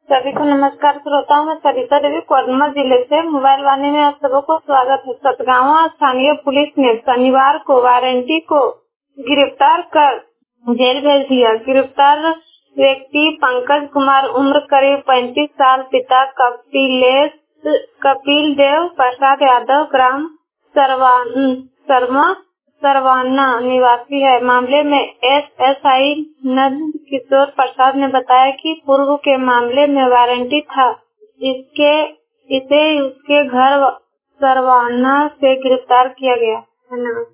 सभी को नमस्कार श्रोताओं, मैं सरिता देवी कोडरमा जिले से। मोबाइल वाणी में आप सबको स्वागत है। सतगावा स्थानीय पुलिस ने शनिवार को वारंटी को गिरफ्तार कर जेल भेज दिया। गिरफ्तार व्यक्ति पंकज कुमार, उम्र करीब 35 साल, पिता कपिल देव प्रसाद यादव, ग्राम सरवाना निवासी है। मामले में एसएसआई नंद किशोर प्रसाद ने बताया कि पूर्व के मामले में वारंटी था। इसे उसके घर सरवाना से गिरफ्तार किया गया। धन्यवाद।